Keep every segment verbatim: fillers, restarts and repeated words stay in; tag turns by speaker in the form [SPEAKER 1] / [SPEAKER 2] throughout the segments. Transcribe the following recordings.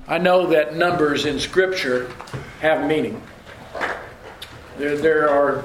[SPEAKER 1] I know that numbers in Scripture have meaning. There, there are.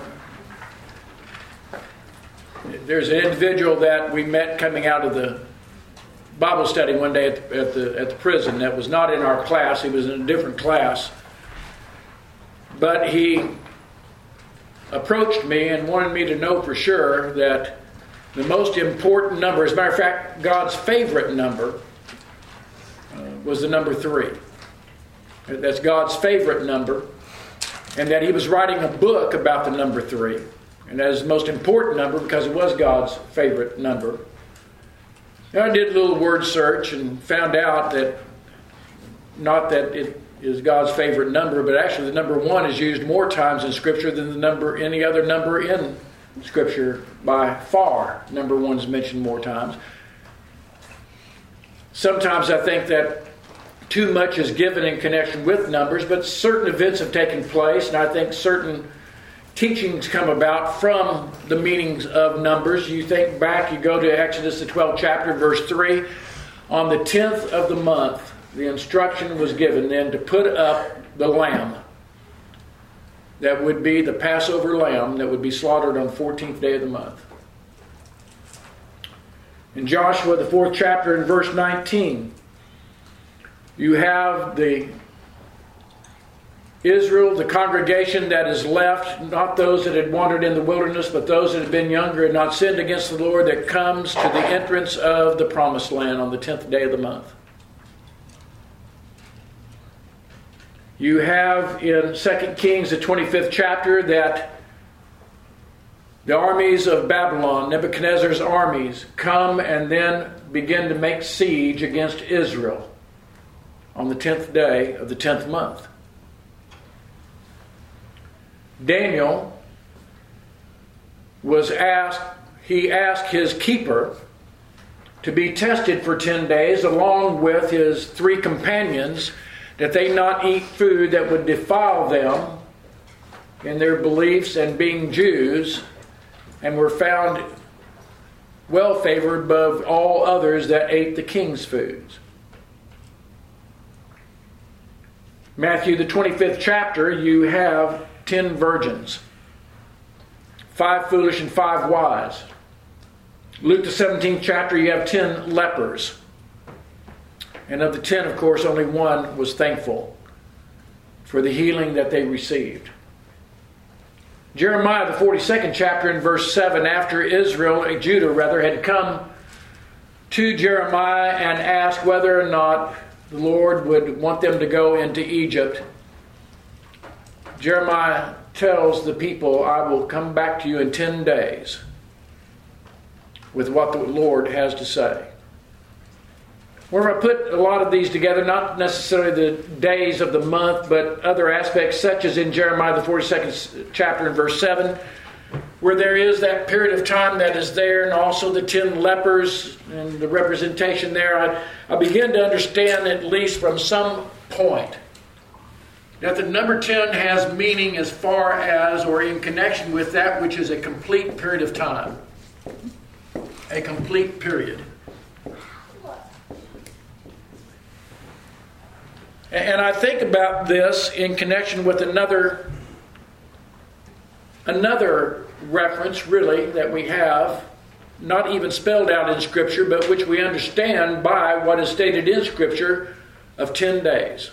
[SPEAKER 1] There's an individual that we met coming out of the Bible study one day at the, at the at the prison that was not in our class. He was in a different class, but he approached me and wanted me to know for sure that the most important number, as a matter of fact, God's favorite number, uh, was the number three. That's God's favorite number, and that he was writing a book about the number three. And that is the most important number because it was God's favorite number. And I did a little word search and found out that not that it is God's favorite number, but actually the number one is used more times in Scripture than the number any other number in Scripture by far. Number one is mentioned more times. Sometimes I think that too much is given in connection with numbers, but certain events have taken place, and I think certain teachings come about from the meanings of numbers. You think back, you go to Exodus, the twelfth chapter, verse three. On the tenth of the month, the instruction was given then to put up the lamb. That would be the Passover lamb that would be slaughtered on the fourteenth day of the month. In Joshua, the fourth chapter, in verse nineteen, you have the Israel, the congregation that is left, not those that had wandered in the wilderness, but those that had been younger and not sinned against the Lord, that comes to the entrance of the promised land on the tenth day of the month. You have in Second Kings, the twenty-fifth chapter, that the armies of Babylon, Nebuchadnezzar's armies, come and then begin to make siege against Israel on the tenth day of the tenth month. Daniel was asked, he asked his keeper to be tested for ten days along with his three companions, that they not eat food that would defile them in their beliefs and being Jews, and were found well favored above all others that ate the king's foods. Matthew, the twenty-fifth chapter, you have ten virgins, five foolish and five wise. Luke, the seventeenth chapter, you have ten lepers. And of the ten, of course, only one was thankful for the healing that they received. Jeremiah, the forty-second chapter, in verse seven, after Israel, Judah rather, had come to Jeremiah and asked whether or not the Lord would want them to go into Egypt, Jeremiah tells the people, I will come back to you in ten days with what the Lord has to say. We're going to put a lot of these together, not necessarily the days of the month, but other aspects, such as in Jeremiah, the forty-second chapter and verse seven, where there is that period of time that is there, and also the ten lepers and the representation there. I, I begin to understand, at least from some point, that the number ten has meaning as far as, or in connection with, that which is a complete period of time. A complete period. And I think about this in connection with another, another reference, really, that we have, not even spelled out in Scripture, but which we understand by what is stated in Scripture, of ten days.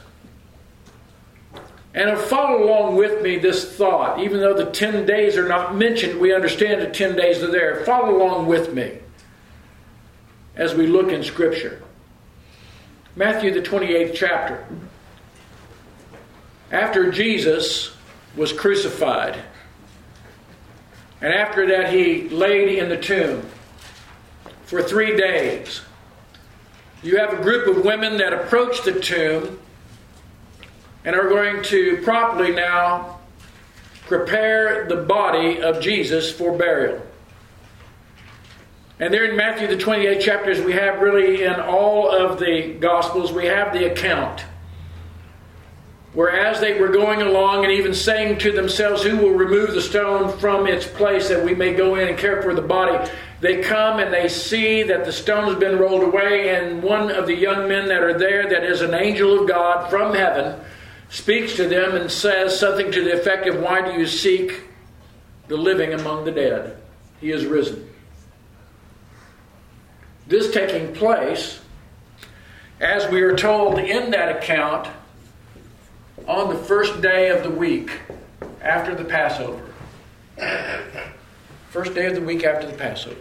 [SPEAKER 1] And follow along with me this thought. Even though the ten days are not mentioned, we understand that ten days are there. Follow along with me as we look in Scripture. Matthew, the twenty-eighth chapter. After Jesus was crucified, and after that he laid in the tomb for three days, you have a group of women that approach the tomb and are going to properly now prepare the body of Jesus for burial. And there in Matthew, the twenty-eighth chapter, as we have really in all of the Gospels, we have the account where as they were going along and even saying to themselves, who will remove the stone from its place that we may go in and care for the body? They come and they see that the stone has been rolled away, and one of the young men that are there, that is an angel of God from heaven, speaks to them and says something to the effect of, "Why do you seek the living among the dead? He is risen." This taking place, as we are told in that account, on the first day of the week after the Passover. First day of the week after the Passover.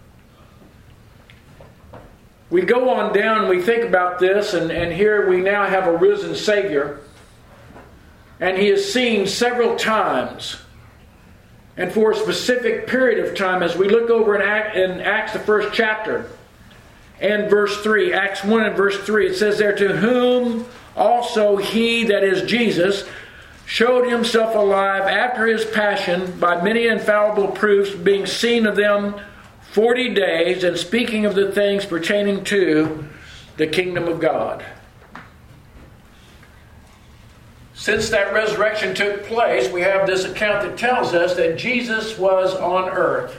[SPEAKER 1] We go on down, we think about this, and, and here we now have a risen Savior. And He is seen several times. And for a specific period of time, as we look over in, Act, in Acts, the first chapter, and verse three, Acts one and verse three, it says there, "To whom also He," that is Jesus, "showed Himself alive after His passion by many infallible proofs, being seen of them forty days, and speaking of the things pertaining to the kingdom of God." Since that resurrection took place, we have this account that tells us that Jesus was on earth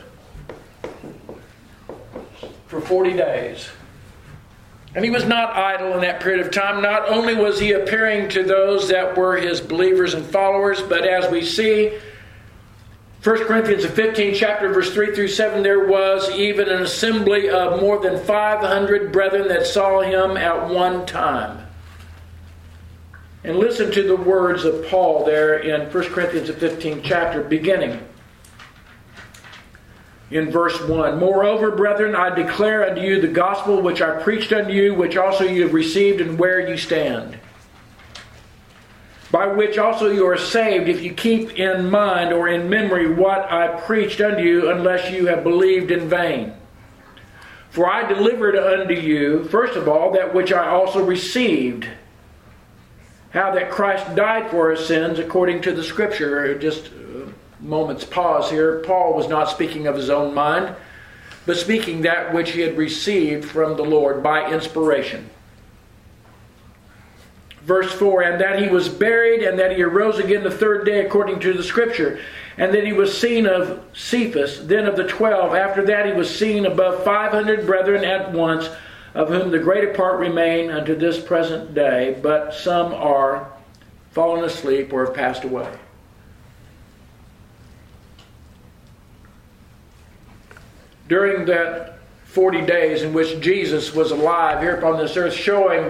[SPEAKER 1] for forty days. And He was not idle in that period of time. Not only was He appearing to those that were His believers and followers, but as we see, First Corinthians fifteen, chapter verse three through seven, there was even an assembly of more than five hundred brethren that saw Him at one time. And listen to the words of Paul there in First Corinthians fifteen chapter, beginning in verse one. "Moreover, brethren, I declare unto you the gospel which I preached unto you, which also you have received, and where you stand, by which also you are saved, if you keep in mind or in memory what I preached unto you, unless you have believed in vain. For I delivered unto you, first of all, that which I also received, how that Christ died for our sins according to the Scripture." Just a moment's pause here. Paul was not speaking of his own mind, but speaking that which he had received from the Lord by inspiration. Verse four, "And that He was buried, and that He arose again the third day according to the Scripture, and that He was seen of Cephas, then of the twelve. After that He was seen above five hundred brethren at once, of whom the greater part remain unto this present day, but some are fallen asleep or have passed away." During that forty days in which Jesus was alive here upon this earth, showing,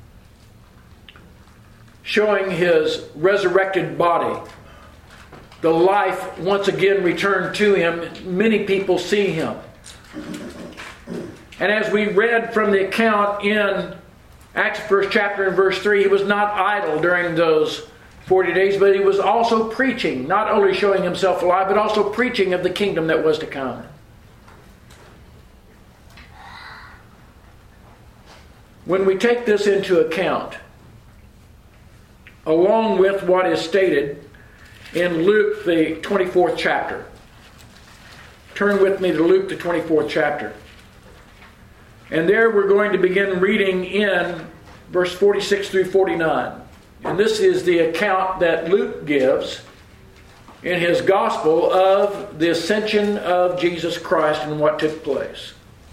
[SPEAKER 1] showing His resurrected body, the life once again returned to Him, many people see Him. And as we read from the account in Acts first chapter and verse three, He was not idle during those forty days, but He was also preaching, not only showing Himself alive, but also preaching of the kingdom that was to come. When we take this into account, along with what is stated in Luke, the twenty-fourth chapter. Turn with me to Luke, the twenty-fourth chapter. And there we're going to begin reading in verse forty-six through forty-nine. And this is the account that Luke gives in his gospel of the ascension of Jesus Christ and what took place.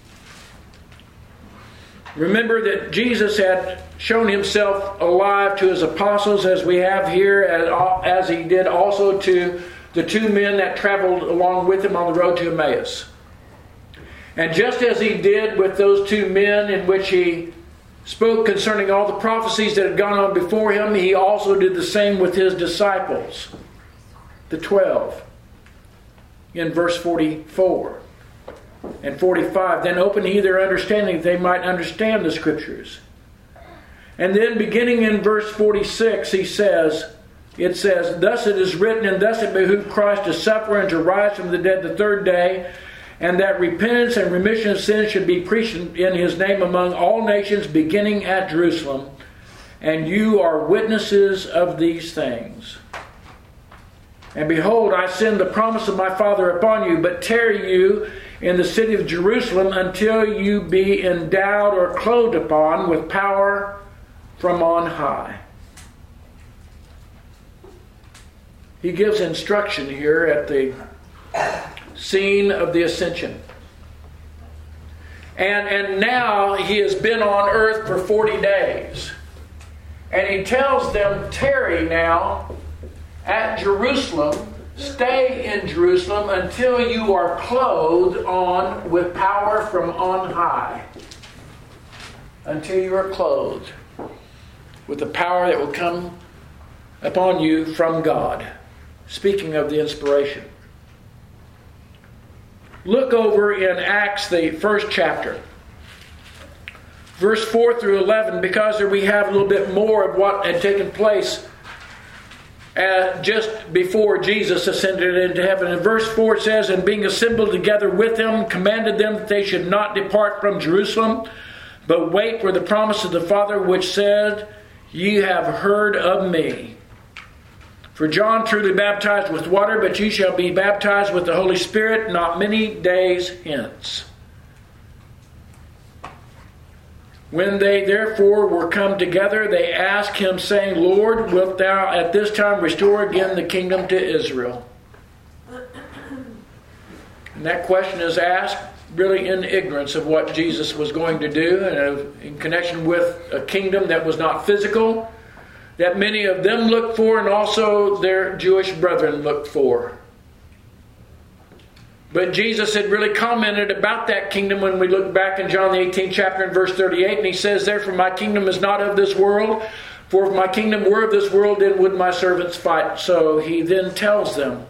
[SPEAKER 1] Remember that Jesus had shown Himself alive to His apostles, as we have here, as He did also to the two men that traveled along with Him on the road to Emmaus. And just as He did with those two men in which He spoke concerning all the prophecies that had gone on before Him, He also did the same with His disciples, the twelve. In verse forty-four and forty-five, "Then opened He their understanding that they might understand the Scriptures." And then beginning in verse forty-six, he says, it says, "Thus it is written, and thus it behooved Christ to suffer and to rise from the dead the third day, and that repentance and remission of sins should be preached in His name among all nations, beginning at Jerusalem. And you are witnesses of these things. And behold, I send the promise of my Father upon you, but tarry you in the city of Jerusalem until you be endowed or clothed upon with power from on high." He gives instruction here at the scene of the ascension. And, and now he has been on earth for forty days. And he tells them, tarry now at Jerusalem, stay in Jerusalem until you are clothed on with power from on high. Until you are clothed with the power that will come upon you from God. Speaking of the inspiration. Look over in Acts, the first chapter. Verse four through eleven, because there we have a little bit more of what had taken place uh, just before Jesus ascended into heaven. In verse four it says, and being assembled together with them, commanded them that they should not depart from Jerusalem, but wait for the promise of the Father, which said, ye have heard of me. For John truly baptized with water, but ye shall be baptized with the Holy Spirit not many days hence. When they therefore were come together, they asked him, saying, Lord, wilt thou at this time restore again the kingdom to Israel? And that question is asked really in ignorance of what Jesus was going to do, and in connection with a kingdom that was not physical, that many of them looked for, and also their Jewish brethren looked for. But Jesus had really commented about that kingdom when we look back in John the eighteenth chapter and verse thirty-eight, and he says, therefore my kingdom is not of this world, for if my kingdom were of this world, then would my servants fight. So he then tells them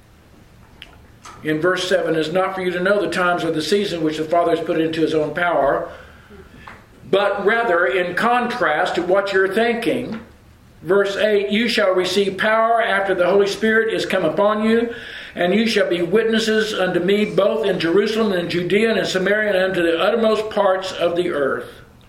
[SPEAKER 1] in verse seven, it is not for you to know the times or the season which the Father has put into his own power, but rather in contrast to what you're thinking, verse eight, you shall receive power after the Holy Spirit is come upon you, and you shall be witnesses unto me both in Jerusalem and in Judea and in Samaria and unto the uttermost parts of the earth.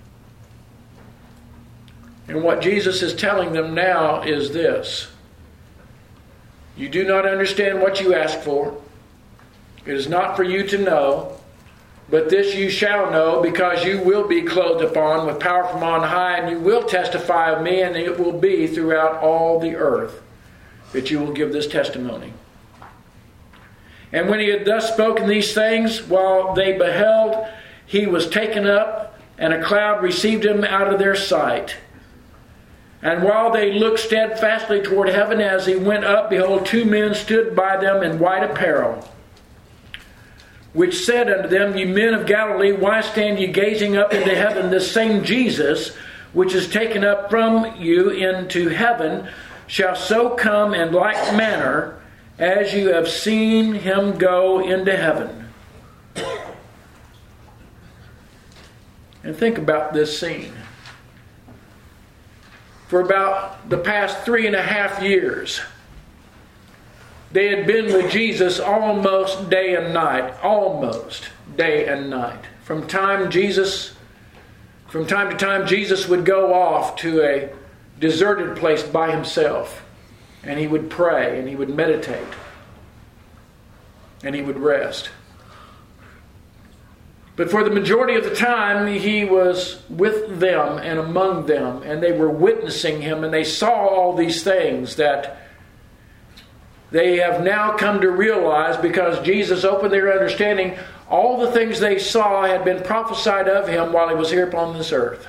[SPEAKER 1] And what Jesus is telling them now is this. You do not understand what you ask for. It is not for you to know, but this you shall know, because you will be clothed upon with power from on high, and you will testify of me, and it will be throughout all the earth that you will give this testimony. And when he had thus spoken these things, while they beheld, he was taken up, and a cloud received him out of their sight. And while they looked steadfastly toward heaven as he went up, behold, two men stood by them in white apparel, which said unto them, ye men of Galilee, why stand ye gazing up into heaven? This same Jesus, which is taken up from you into heaven, shall so come in like manner as you have seen him go into heaven. And think about this scene. For about the past three and a half years, they had been with Jesus almost day and night. Almost day and night. From time Jesus, from time to time, Jesus would go off to a deserted place by himself. And he would pray, and he would meditate. And he would rest. But for the majority of the time, he was with them and among them. And they were witnessing him, and they saw all these things that they have now come to realize, because Jesus opened their understanding. All the things they saw had been prophesied of him while he was here upon this earth.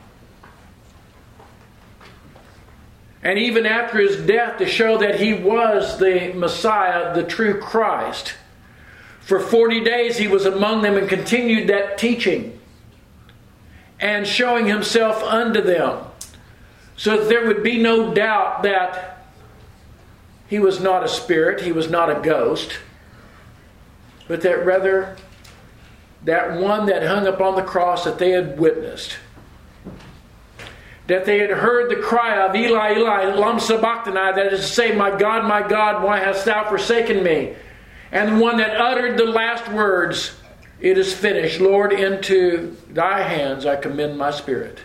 [SPEAKER 1] And even after his death, to show that he was the Messiah, the true Christ, for forty days he was among them and continued that teaching and showing himself unto them, so that there would be no doubt that he was not a spirit, he was not a ghost, but that rather that one that hung upon the cross that they had witnessed, that they had heard the cry of Eli, Eli, lama sabachthani, that is to say, my God, my God, why hast thou forsaken me? And the one that uttered the last words, it is finished. Lord, into thy hands I commend my spirit,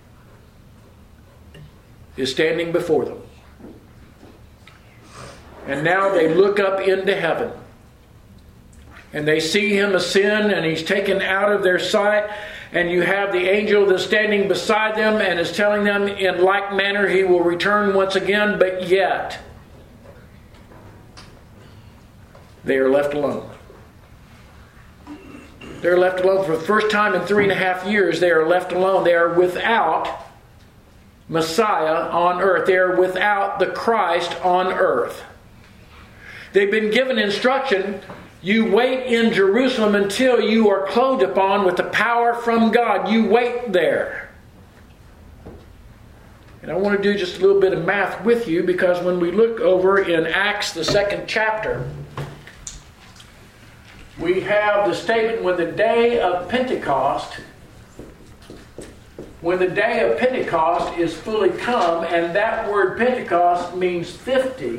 [SPEAKER 1] is standing before them. And now they look up into heaven. And they see him ascend, and he's taken out of their sight. And you have the angel that's standing beside them and is telling them in like manner he will return once again. But yet, they are left alone. They're left alone. For the first time in three and a half years, they are left alone. They are without Messiah on earth. They are without the Christ on earth. They've been given instruction, you wait in Jerusalem until you are clothed upon with the power from God. You wait there. And I want to do just a little bit of math with you, because when we look over in Acts, the second chapter, we have the statement, when the day of Pentecost, when the day of Pentecost is fully come, and that word Pentecost means fifty,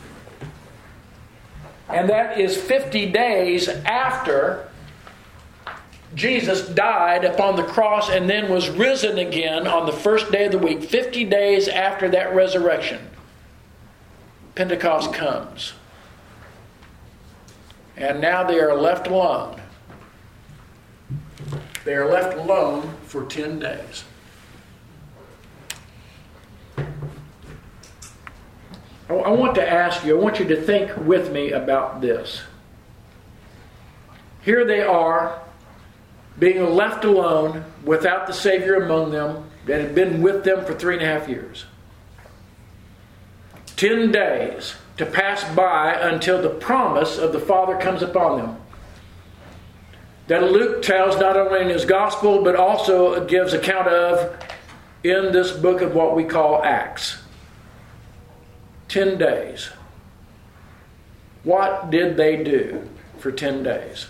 [SPEAKER 1] and that is fifty days after Jesus died upon the cross and then was risen again on the first day of the week. fifty days after that resurrection, Pentecost comes. And now they are left alone. They are left alone for ten days. I want to ask you, I want you to think with me about this. Here they are, being left alone without the Savior among them that had been with them for three and a half years. Ten days to pass by until the promise of the Father comes upon them. That Luke tells not only in his gospel, but also gives account of in this book of what we call Acts. Ten days. What did they do for ten days?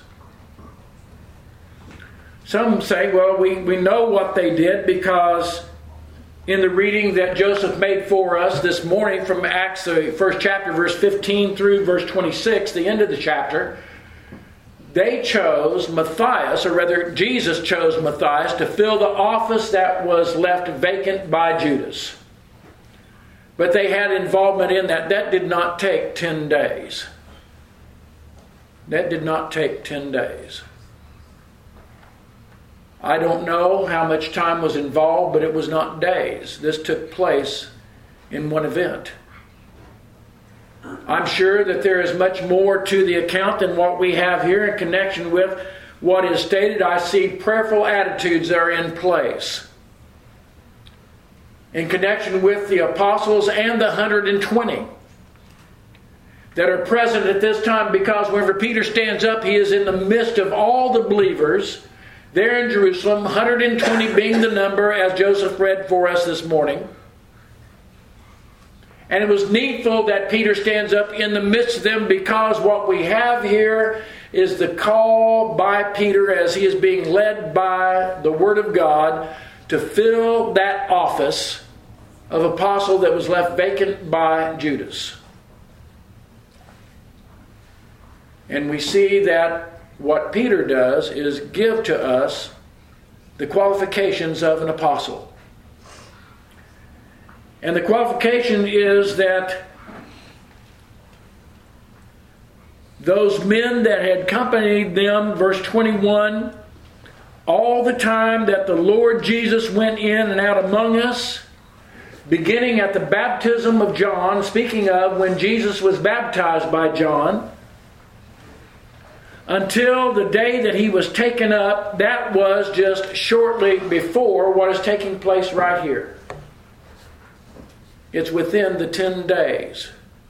[SPEAKER 1] Some say, well, we, we know what they did, because in the reading that Joseph made for us this morning from Acts, the first chapter, verse fifteen through verse twenty-six, the end of the chapter, they chose Matthias, or rather Jesus chose Matthias, to fill the office that was left vacant by Judas. But they had involvement in that. That did not take ten days. That did not take ten days. I don't know how much time was involved, but it was not days. This took place in one event. I'm sure that there is much more to the account than what we have here in connection with what is stated. I see prayerful attitudes that are in place in connection with the apostles and the one hundred twenty that are present at this time, because whenever Peter stands up, he is in the midst of all the believers there in Jerusalem, one hundred twenty being the number, as Joseph read for us this morning. And it was needful that Peter stands up in the midst of them, because what we have here is the call by Peter, as he is being led by the Word of God, to fill that office of apostle that was left vacant by Judas. And we see that what Peter does is give to us the qualifications of an apostle. And the qualification is that those men that had accompanied them, verse twenty-one, all the time that the Lord Jesus went in and out among us, beginning at the baptism of John, speaking of when Jesus was baptized by John, until the day that he was taken up, that was just shortly before what is taking place right here. It's within the ten days.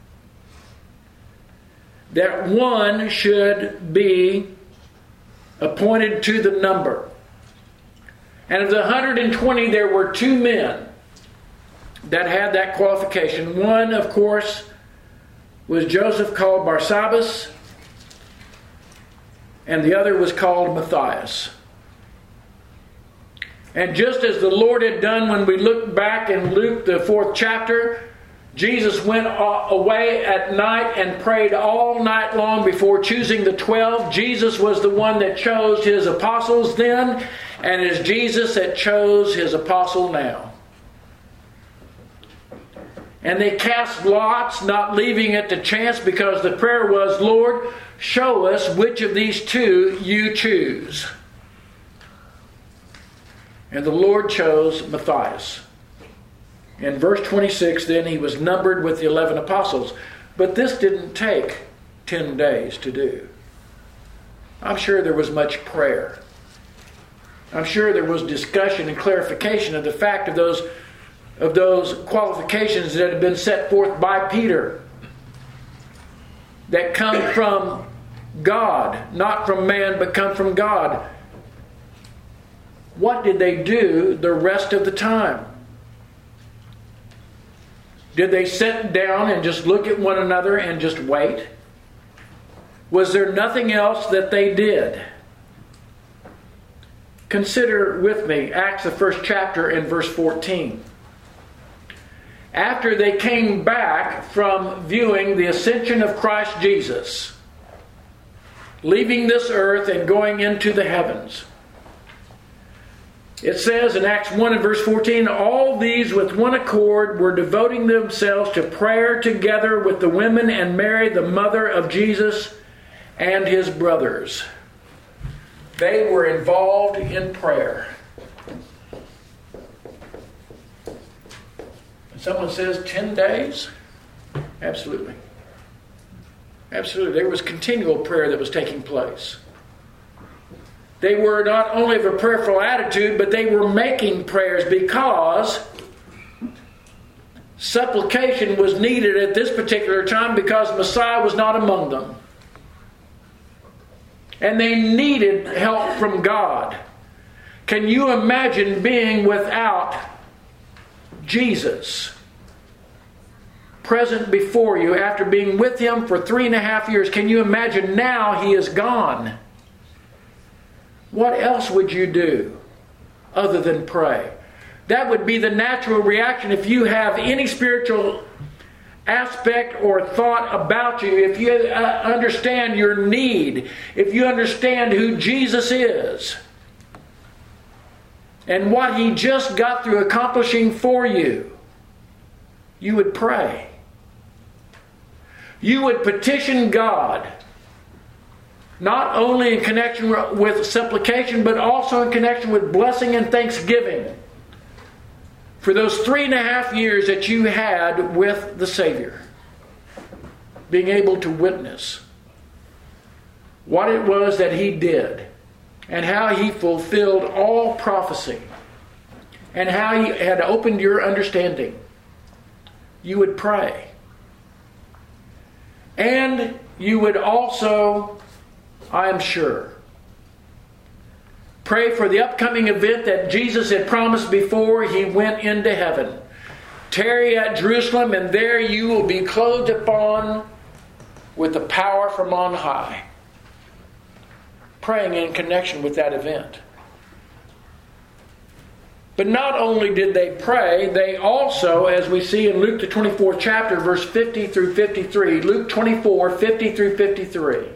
[SPEAKER 1] That one should be appointed to the number. And of the one hundred twenty, there were two men that had that qualification. One, of course, was Joseph, called Barsabbas, and the other was called Matthias. And just as the Lord had done when we look back in Luke, the fourth chapter, Jesus went away at night and prayed all night long before choosing the twelve. Jesus was the one that chose his apostles then, and it is Jesus that chose his apostle now. And they cast lots, not leaving it to chance, because the prayer was, Lord, show us which of these two you choose. And the Lord chose Matthias. In verse twenty-six, then, he was numbered with the eleven apostles. But this didn't take ten days to do. I'm sure there was much prayer. I'm sure there was discussion and clarification of the fact of those, of those qualifications that had been set forth by Peter, that come from God, not from man, but come from God. What did they do the rest of the time? Did they sit down and just look at one another and just wait? Was there nothing else that they did? Consider with me Acts, the first chapter, and verse fourteen. After they came back from viewing the ascension of Christ Jesus, leaving this earth and going into the heavens, it says in Acts one and verse fourteen, all these with one accord were devoting themselves to prayer together with the women and Mary, the mother of Jesus, and his brothers. They were involved in prayer. And someone says ten days? Absolutely. Absolutely. There was continual prayer that was taking place. They were not only of a prayerful attitude, but they were making prayers because supplication was needed at this particular time because Messiah was not among them. And they needed help from God. Can you imagine being without Jesus present before you after being with Him for three and a half years? Can you imagine now He is gone? What else would you do other than pray? That would be the natural reaction if you have any spiritual aspect or thought about you, if you uh, understand your need, if you understand who Jesus is and what He just got through accomplishing for you, you would pray. You would petition God, not only in connection with supplication, but also in connection with blessing and thanksgiving for those three and a half years that you had with the Savior, being able to witness what it was that He did and how He fulfilled all prophecy and how He had opened your understanding. You would pray. And you would also, I am sure, pray for the upcoming event that Jesus had promised before He went into heaven. Tarry at Jerusalem, and there you will be clothed upon with the power from on high. Praying in connection with that event. But not only did they pray, they also, as we see in Luke the twenty-fourth chapter, verse fifty through fifty-three, Luke twenty-four, fifty through fifty-three,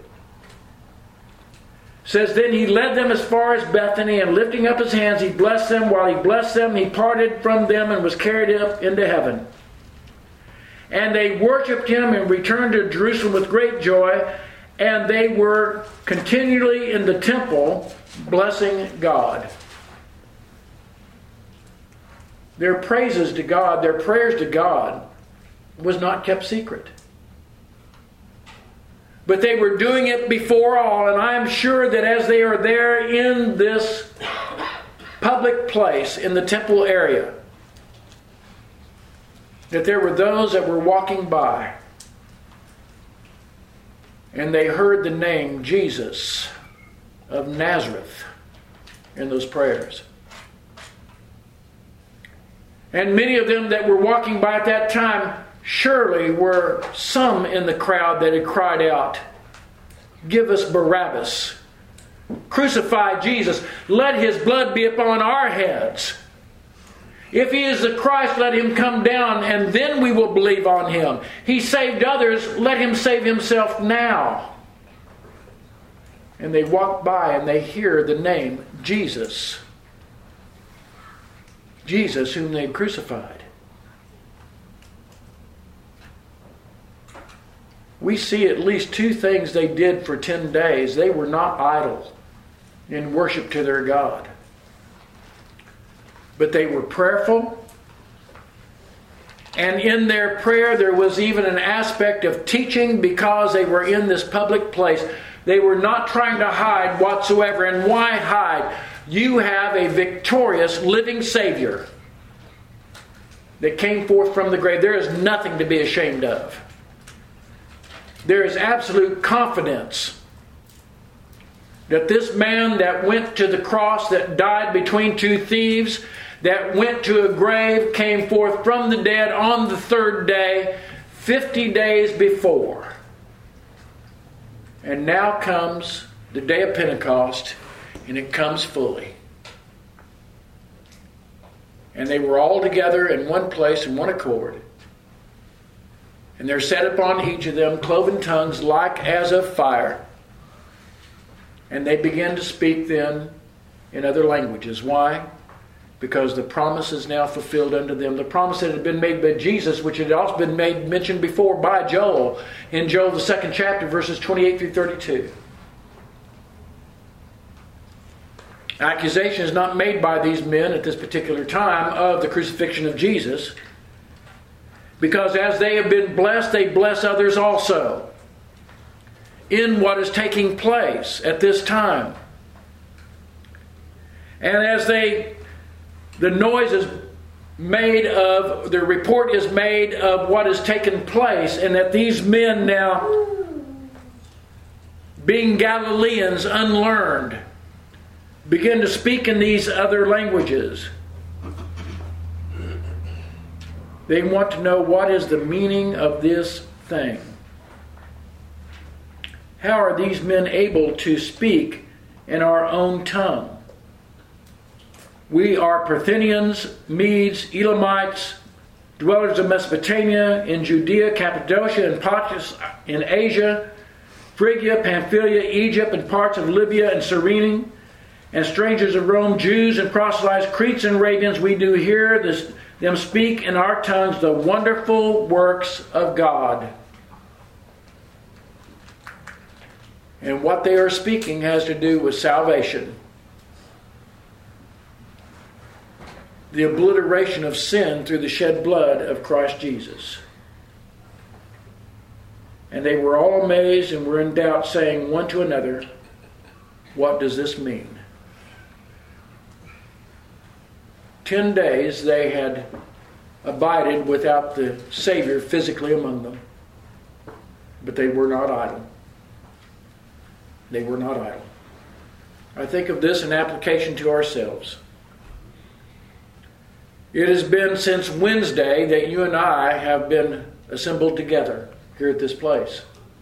[SPEAKER 1] says, then He led them as far as Bethany, and lifting up His hands, He blessed them. While He blessed them, He parted from them and was carried up into heaven. And they worshipped Him and returned to Jerusalem with great joy, and they were continually in the temple blessing God. Their praises to God, their prayers to God, was not kept secret. But they were doing it before all, and I am sure that as they are there in this public place, in the temple area, that there were those that were walking by, and they heard the name Jesus of Nazareth in those prayers. And many of them that were walking by at that time surely were some in the crowd that had cried out, give us Barabbas. Crucify Jesus. Let His blood be upon our heads. If He is the Christ, let Him come down, and then we will believe on Him. He saved others, let Him save Himself now. And they walk by and they hear the name Jesus. Jesus whom they crucified. We see at least two things they did for ten days. They were not idle in worship to their God. But they were prayerful. And in their prayer there was even an aspect of teaching because they were in this public place. They were not trying to hide whatsoever. And why hide? You have a victorious living Savior that came forth from the grave. There is nothing to be ashamed of. There is absolute confidence that this man that went to the cross, that died between two thieves, that went to a grave, came forth from the dead on the third day, fifty days before. And now comes the day of Pentecost, and it comes fully. And they were all together in one place in one accord. And there sat upon each of them cloven tongues like as of fire. And they began to speak then in other languages. Why? Because the promise is now fulfilled unto them. The promise that had been made by Jesus, which had also been made mentioned before by Joel, in Joel the second chapter, verses twenty-eight through thirty-two. Accusation is not made by these men at this particular time of the crucifixion of Jesus, because as they have been blessed, they bless others also in what is taking place at this time. And as they, the noise is made of, the report is made of what has taken place, and that these men now, being Galileans unlearned, begin to speak in these other languages. They want to know what is the meaning of this thing. How are these men able to speak in our own tongue? We are Parthians, Medes, Elamites, dwellers of Mesopotamia, in Judea, Cappadocia, and Pontus, in Asia, Phrygia, Pamphylia, Egypt, and parts of Libya and Cyrene, and strangers of Rome, Jews and proselytes, Cretes and Arabians. We do hear this, them speak in our tongues the wonderful works of God. And what they are speaking has to do with salvation. The obliteration of sin through the shed blood of Christ Jesus. And they were all amazed and were in doubt, saying one to another, what does this mean? Ten days they had abided without the Savior physically among them. But they were not idle. They were not idle. I think of this in application to ourselves. It has been since Wednesday that you and I have been assembled together here at this place.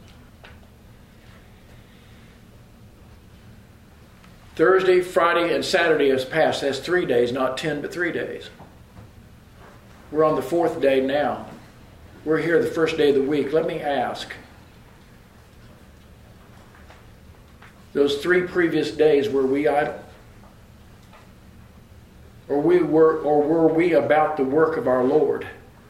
[SPEAKER 1] Thursday, Friday, and Saturday has passed. That's three days, not ten, but three days. We're on the fourth day now. We're here the first day of the week. Let me ask. Those three previous days, were we idle? Or we were, or were we about the work of our Lord?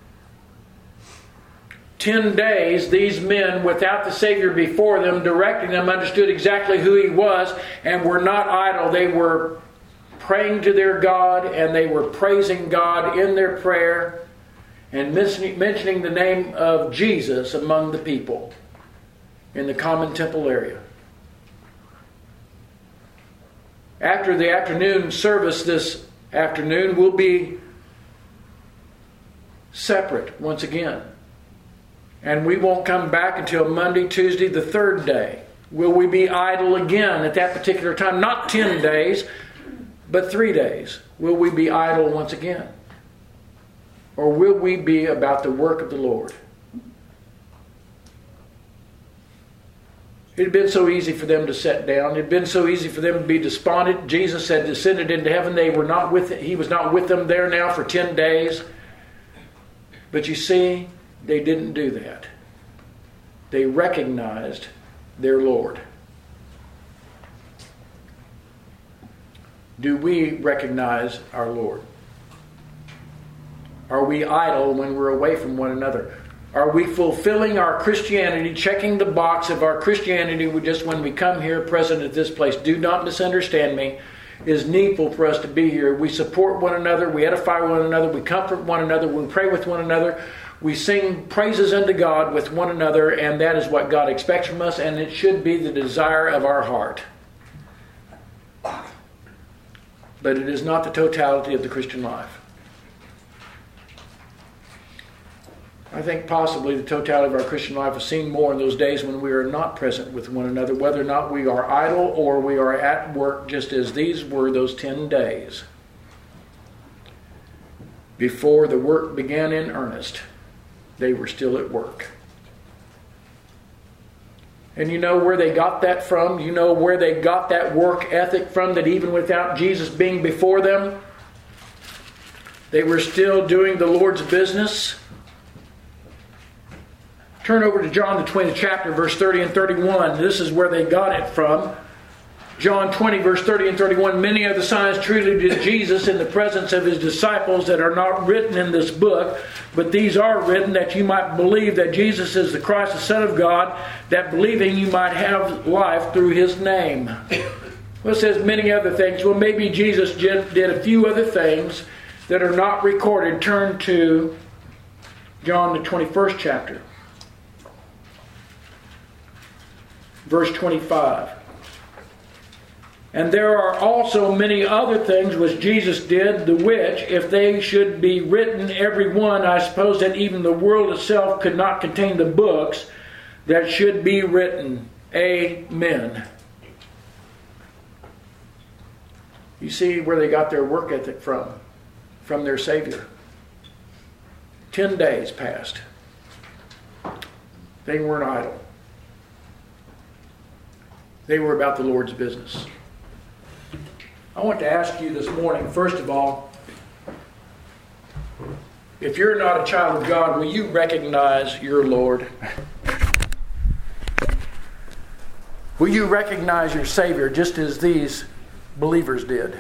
[SPEAKER 1] Ten days, these men, without the Savior before them, directing them, understood exactly who He was, and were not idle. They were praying to their God, and they were praising God in their prayer, and mentioning the name of Jesus among the people in the common temple area. After the afternoon service this afternoon, we'll be separate once again. And we won't come back until Monday, Tuesday, the third day. Will we be idle again at that particular time? Not ten days, but three days. Will we be idle once again? Or will we be about the work of the Lord? It had been so easy for them to sit down. It had been so easy for them to be despondent. Jesus had descended into heaven. They were not with it. He was not with them there now for ten days. But you see, they didn't do that. They recognized their Lord. Do we recognize our Lord? Are we idle when we're away from one another? Are we fulfilling our Christianity, checking the box of our Christianity just when we come here present at this place? Do not misunderstand me. It is needful for us to be here. We support one another. We edify one another. We comfort one another. We pray with one another. We sing praises unto God with one another, and that is what God expects from us, and it should be the desire of our heart. But it is not the totality of the Christian life. I think possibly the totality of our Christian life is seen more in those days when we are not present with one another, whether or not we are idle or we are at work, just as these were those ten days before the work began in earnest. They were still at work. And you know where they got that from? You know where they got that work ethic from, that even without Jesus being before them, they were still doing the Lord's business? Turn over to John the twentieth chapter, verse thirty and thirty-one. This is where they got it from. John twenty, verse thirty and thirty-one. Many are the signs truly did Jesus in the presence of his disciples that are not written in this book, but these are written that you might believe that Jesus is the Christ, the Son of God, that believing you might have life through his name. Well, it says many other things. Well, maybe Jesus did a few other things that are not recorded. Turn to John the twenty-first chapter, verse twenty-five. And there are also many other things which Jesus did, the which, if they should be written every one, I suppose that even the world itself could not contain the books that should be written. Amen. You see where they got their work ethic from, from their Savior. Ten days passed. They weren't idle. They were about the Lord's business. I want to ask you this morning, first of all, if you're not a child of God, will you recognize your Lord? Will you recognize your Savior just as these believers did?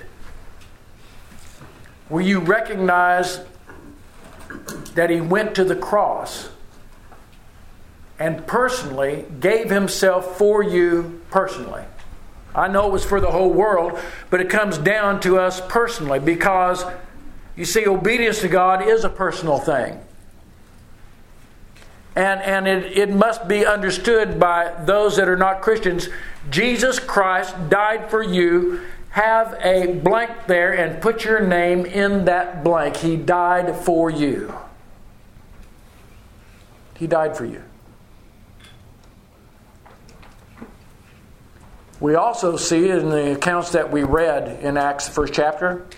[SPEAKER 1] Will you recognize that he went to the cross and personally gave himself for you personally? I know it was for the whole world, but it comes down to us personally, because you see, obedience to God is a personal thing. And, and it, it must be understood by those that are not Christians. Jesus Christ died for you. Have a blank there and put your name in that blank. He died for you. He died for you. We also see in the accounts that we read in Acts, the first chapter,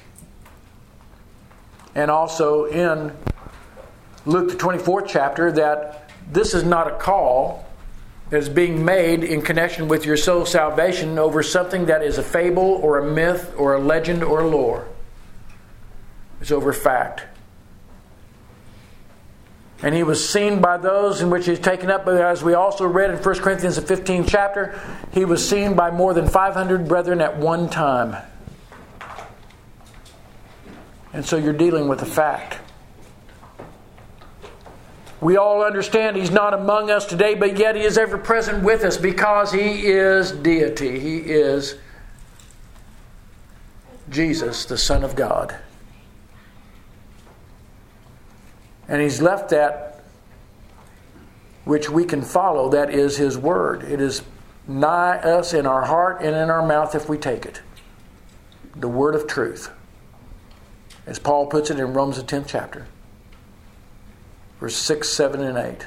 [SPEAKER 1] and also in Luke, the twenty-fourth chapter, that this is not a call that is being made in connection with your soul salvation over something that is a fable or a myth or a legend or a lore. It's over fact. And he was seen by those in which he was taken up. But as we also read in First Corinthians, the fifteenth chapter, he was seen by more than five hundred brethren at one time. And so you're dealing with a fact. We all understand he's not among us today, but yet he is ever present with us because he is deity. He is Jesus, the Son of God. And he's left that which we can follow, that is his word. It is nigh us in our heart and in our mouth if we take it. The word of truth. As Paul puts it in Romans the tenth chapter. Verse six, seven, and eight.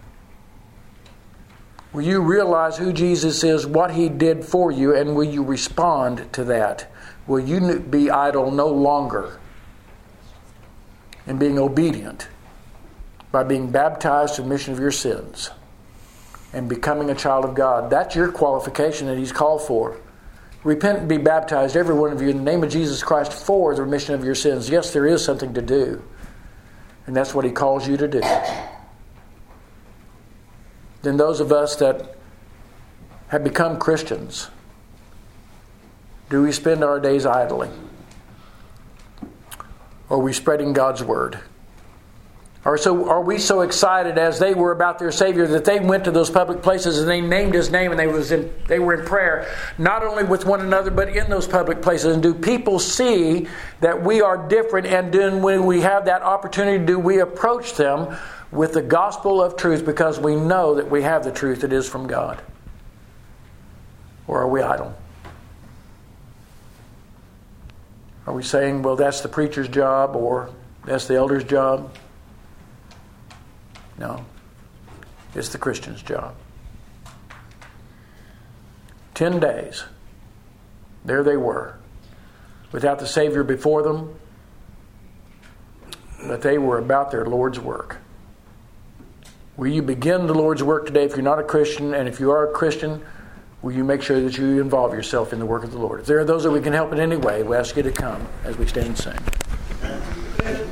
[SPEAKER 1] Will you realize who Jesus is, what he did for you, and will you respond to that? Will you be idle no longer in being obedient by being baptized to the remission of your sins and becoming a child of God? That's your qualification that he's called for. Repent and be baptized, every one of you, in the name of Jesus Christ for the remission of your sins. Yes, there is something to do. And that's what he calls you to do. Then those of us that have become Christians, do we spend our days idling? Or are we spreading God's word? Or so are we so excited as they were about their Savior that they went to those public places and they named His name and they was in they were in prayer, not only with one another but in those public places? And do people see that we are different? And then when we have that opportunity, do we approach them with the gospel of truth because we know that we have the truth that is from God? Or are we idle? Are we saying, well, that's the preacher's job or that's the elder's job? No. It's the Christian's job. Ten days. There they were. Without the Savior before them. But they were about their Lord's work. Will you begin the Lord's work today if you're not a Christian? And if you are a Christian, will you make sure that you involve yourself in the work of the Lord? If there are those that we can help in any way, we ask you to come as we stand and sing.